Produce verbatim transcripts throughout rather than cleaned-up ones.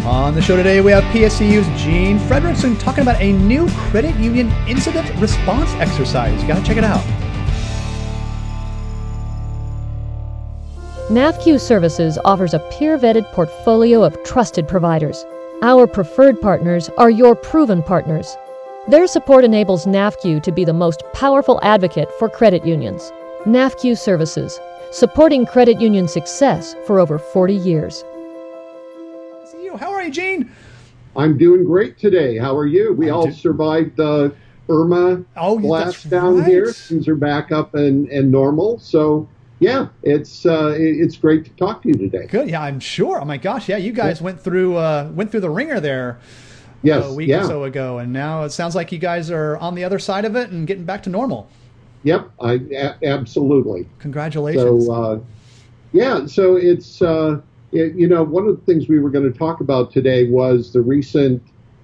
On the show today, we have P S C U's Gene Frederickson talking about a new credit union incident response exercise. You got to check it out. N A F Q Services offers a peer-vetted portfolio of trusted providers. Our preferred partners are your proven partners. Their support enables N A F Q to be the most powerful advocate for credit unions. N A F Q Services, supporting credit union success for over forty years. How are you, Gene? I'm doing great today. How are you? We I'm all do- survived the Irma oh, blast that's down right. here. Things are back up and, and normal. So, yeah, it's uh, it's great to talk to you today. Good. Yeah, I'm sure. Oh my gosh. Yeah, you guys Yeah. went through uh, went through the ringer there Yes, a week yeah. or so ago, and now it sounds like you guys are on the other side of it and getting back to normal. Yep, I, a- absolutely. Congratulations. So, uh, yeah, so it's, uh, it, you know, one of the things we were going to talk about today was the recent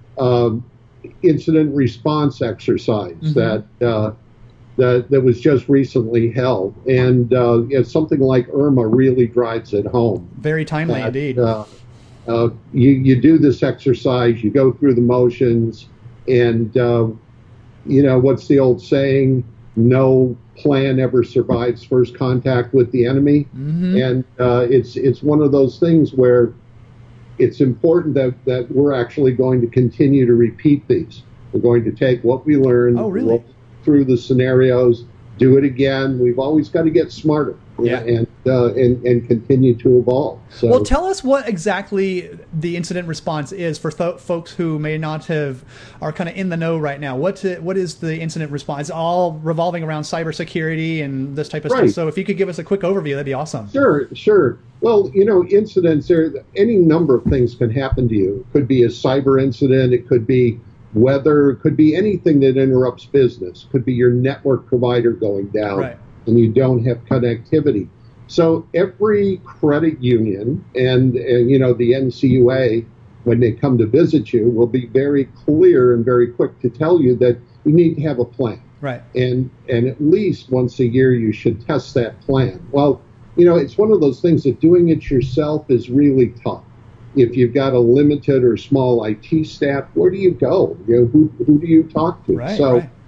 um, incident response exercise Mhm. that, uh, that that was just recently held. And uh, yeah, something like Irma really drives it home. Very timely that, indeed. Uh, uh, you, you do this exercise, you go through the motions, and, uh, you know, what's the old saying? No plan ever survives first contact with the enemy. Mm-hmm. And uh, it's it's one of those things where it's important that, that we're actually going to continue to repeat these. We're going to take what we learned, Oh, really? roll through the scenarios, do it again. We've always got to get smarter. Yeah. and, uh, and and continue to evolve. So, Well, tell us what exactly the incident response is for th- folks who may not have are kind of in the know right now. What to, what is the incident response? It's all revolving around cybersecurity and this type of Right. stuff. So if you could give us a quick overview, that'd be awesome. Sure, sure. Well, you know, incidents, there, any number of things can happen to you. It could be a cyber incident. It could be weather. It could be anything that interrupts business. It could be your network provider going down Right. and you don't have connectivity. So every credit union and, and, you know, the N C U A, when they come to visit you, will be very clear and very quick to tell you that you need to have a plan. Right. And and at least once a year you should test that plan. Well, you know, it's one of those things that doing it yourself is really tough. If you've got a limited or small I T staff, where do you go? You know, who who do you talk to? Right. so right.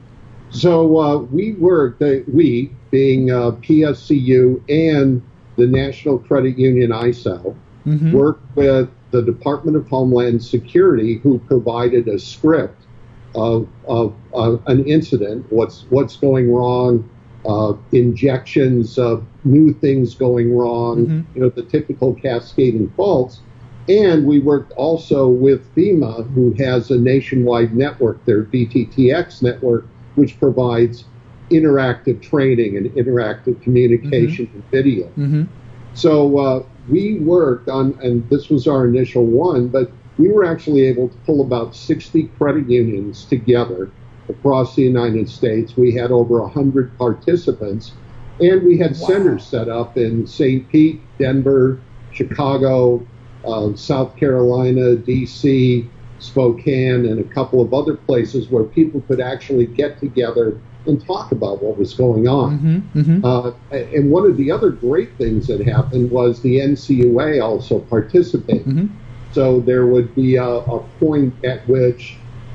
so uh, we worked, uh, we being uh, P S C U and the National Credit Union I S A L, Mm-hmm. worked with the Department of Homeland Security, who provided a script of, of uh, an incident, what's what's going wrong, uh, injections of new things going wrong, Mhm. you know, the typical cascading faults. And we worked also with FEMA, who has a nationwide network, their V T T X network, which provides interactive training and interactive communication and video. Mm-hmm. So uh, we worked on, and this was our initial one, but we were actually able to pull about sixty credit unions together across the United States. We had over one hundred participants, and we had Wow. centers set up in Saint Pete, Denver, Chicago, uh, South Carolina, D C, Spokane, and a couple of other places where people could actually get together and talk about what was going on. Mm-hmm. Mm-hmm. Uh, and one of the other great things that happened was the N C U A also participated. Mm-hmm. So there would be a, a point at which,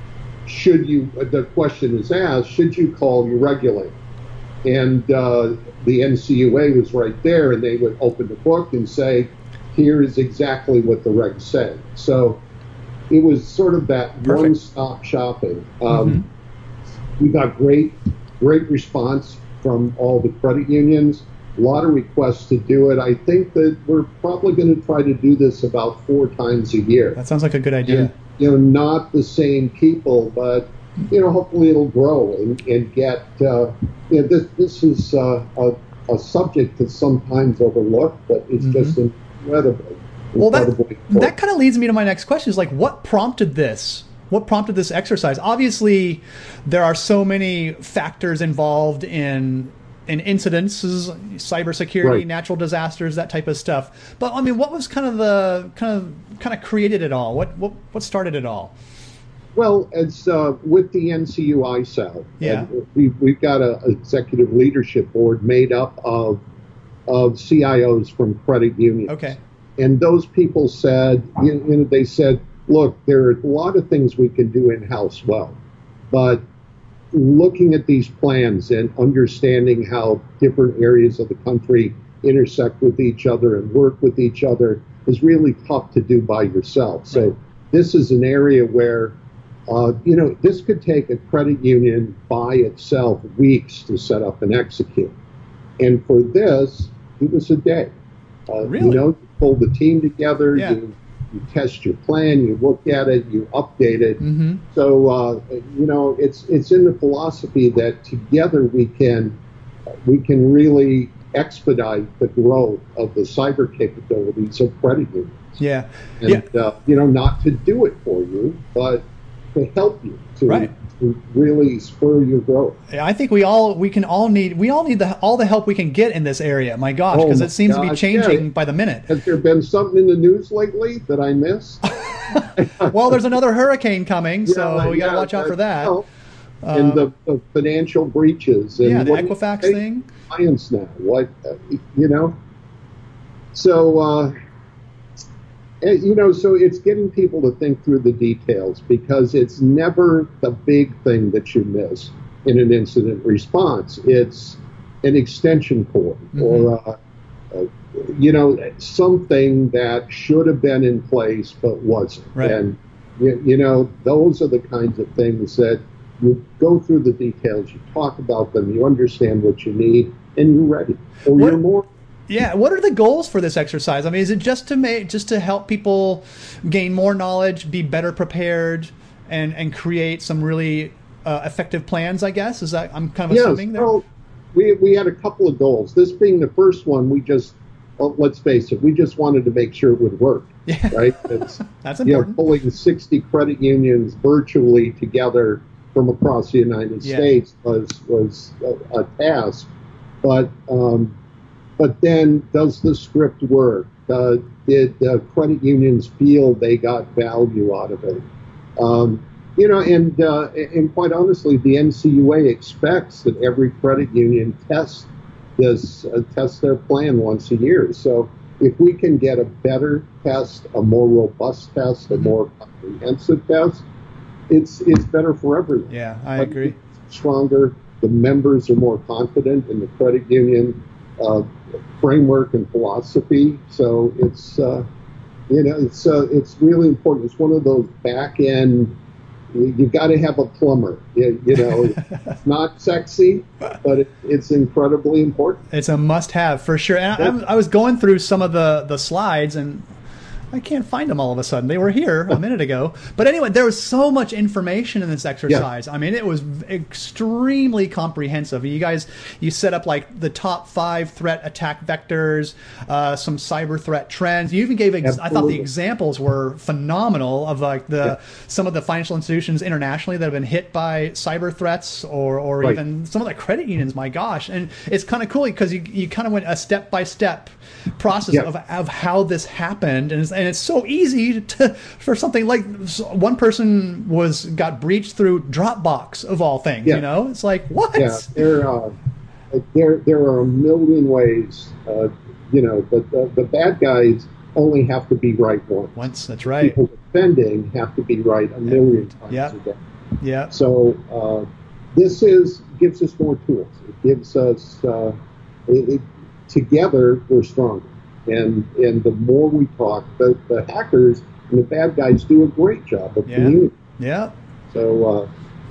should you, the question is asked, should you call your regulator? And uh, the N C U A was right there, and they would open the book and say, here is exactly what the regs say. So it was sort of that Perfect. one-stop shopping. Um, We got great, great response from all the credit unions. A lot of requests to do it. I think that we're probably going to try to do this about four times a year. That sounds like a good idea. And, you know, not the same people, but, you know, hopefully it'll grow and, and get, uh, you know, this, this is uh, a, a subject that's sometimes overlooked, but it's Mhm. just incredibly, Well, that incredibly that important. kind of leads me to my next question: is like, what prompted this? What prompted this exercise? Obviously, there are so many factors involved in in incidences, cybersecurity, Right. natural disasters, that type of stuff. But I mean, what was kind of the kind of kind of created it all? What what what started it all? Well, it's uh, with the N C U I S A L. Yeah. And we've, we've got an executive leadership board made up of of C I Os from credit unions. Okay. And those people said, you you know, they said, look, there are a lot of things we can do in-house well, but looking at these plans and understanding how different areas of the country intersect with each other and work with each other is really tough to do by yourself. So Right. this is an area where, uh, you know, this could take a credit union by itself weeks to set up and execute. And for this, it was a day. Uh, Really? You know, you pull the team together, Yeah. you, you test your plan, you look at it, you update it. Mm-hmm. So, uh, you know, it's it's in the philosophy that together we can we can really expedite the growth of the cyber capabilities of credit unions. Yeah. And, Yeah. uh, you know, not to do it for you, but to help you to, Right. to really spur your growth. I think we all we can all need we all need the, all the help we can get in this area. My gosh, Oh because my it seems to be gosh, changing yeah. by the minute. Has there been something in the news lately that I missed? Well, there's another hurricane coming, so Yeah, we got to yeah, watch out for that. well, and the, the financial breaches. And Yeah, the what- Equifax hey, thing. Clients now, what uh, you know. So uh, eh, you know, so it's getting people to think through the details because it's never the big thing that you miss in an incident response. It's an extension cord Mhm. or uh, uh, you know something that should have been in place but wasn't. Right. And you, you know those are the kinds of things that you go through the details, you talk about them, you understand what you need, and you're ready, or What- you're more. Yeah, what are the goals for this exercise? I mean, is it just to make just to help people gain more knowledge, be better prepared, and and create some really uh, effective plans? I guess is that I'm kind of Yes, assuming there. well, we we had a couple of goals. This being the first one, we just well, let's face it, we just wanted to make sure it would work. Yeah. Right. It's, That's you know, important. pulling sixty credit unions virtually together from across the United Yeah. States was was a, a task, but um, but then does the script work? Uh, did uh, credit unions feel they got value out of it? Um, you know, and uh, and quite honestly, the N C U A expects that every credit union test this uh, test their plan once a year. So if we can get a better test, a more robust test, a more comprehensive test, it's it's better for everyone. Yeah, I agree. Stronger. The members are more confident in the credit union uh, framework and philosophy. So it's uh, you know it's uh, it's really important. It's one of those back end. You, you got to have a plumber. You, you know, it's not sexy, but it, it's incredibly important. It's a must-have for sure. And I, I'm- I was going through some of the the slides and I can't find them all of a sudden. They were here a minute ago. But anyway, there was so much information in this exercise. I mean, it was extremely comprehensive. You guys, you set up like the top five threat attack vectors, uh, some cyber threat trends. You even gave, ex- I thought the Absolutely. examples were phenomenal of like the Yeah. some of the financial institutions internationally that have been hit by cyber threats or, or Right. even some of the credit unions, my gosh. And it's kind of cool because you, you kind of went a step-by-step process Yeah. of, of how this happened. And it's, and it's so easy to for something like one person was got breached through Dropbox of all things. Yeah. You know, it's like what? Yeah, there, uh, there, there are a million ways. Uh, you know, but the, the bad guys only have to be right once. Once, that's right. People defending have to be right a million times Yeah. a day. Yeah. So uh, this is gives us more tools. It gives us uh, it, it, together we're stronger. And and the more we talk, the, the hackers and the bad guys do a great job of Yeah. communicating. Yeah. So, uh,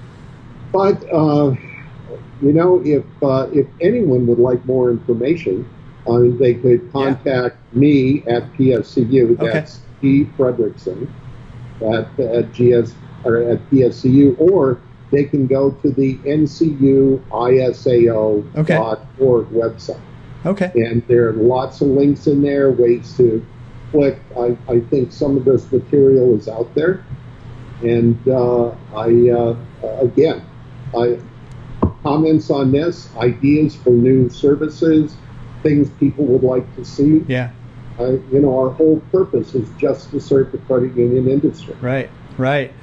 but uh, you know, if uh, if anyone would like more information, uh, they could contact me at P S C U. Okay. That's P Fredrickson at at G S or at P S C U, or they can go to the N C U I S A O dot org website. Okay. And there are lots of links in there, ways to click. I, I think some of this material is out there. And uh, I, uh, again, I, comments on this, ideas for new services, things people would like to see. Yeah. Uh, you know, our whole purpose is just to serve the credit union industry. Right. Right.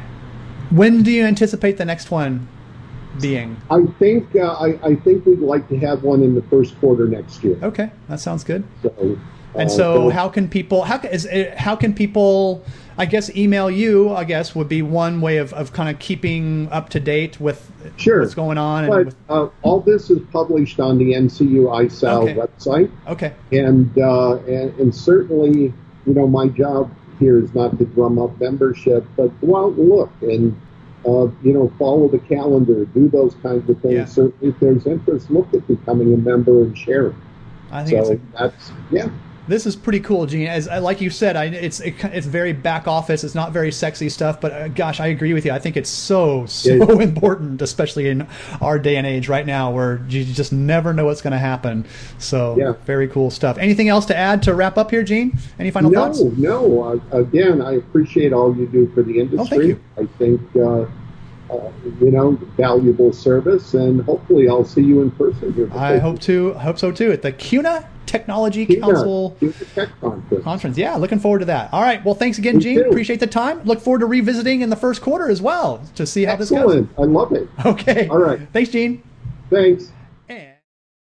When do you anticipate the next one being? I think uh, I, I think we'd like to have one in the first quarter next year. Okay, that sounds good. So, And uh, so, how can people? How can is it, how can people I guess email you, I guess, would be one way of, of kind of keeping up to date with sure. what's going on. And but with... uh, all this is published on the N C U I S A L okay. website. Okay. And, uh, and and certainly, you know, my job here is not to drum up membership, but go out and look and, uh, you know, follow the calendar, do those kinds of things. Yeah. Certainly, if there's interest, look at becoming a member and sharing. I think so it's a... that's, yeah. This is pretty cool, Gene. As like you said, I, it's it, it's very back office. It's not very sexy stuff, but uh, gosh, I agree with you. I think it's so so yeah. important, especially in our day and age right now, where you just never know what's going to happen. So yeah. very cool stuff. Anything else to add to wrap up here, Gene? Any final no, thoughts? No, no. Uh, again, I appreciate all you do for the industry. Oh, thank you. I think uh, uh, you know, valuable service, and hopefully, I'll see you in person here. I hope to. I hope so too. At the C U N A Technology C U N A, Council C U N A Tech Conference. Conference. Yeah, looking forward to that. All right. Well, thanks again, Me Gene. too. Appreciate the time. Look forward to revisiting in the first quarter as well to see how Excellent. this goes. I love it. Okay. All right. Thanks, Gene. Thanks. And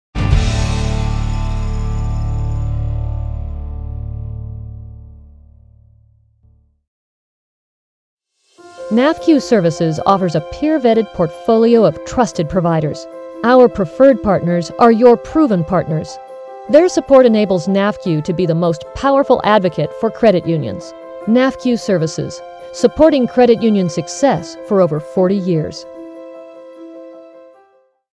N A F Q Services offers a peer-vetted portfolio of trusted providers. Our preferred partners are your proven partners. Their support enables N A F Q to be the most powerful advocate for credit unions. N A F Q Services, supporting credit union success for over forty years.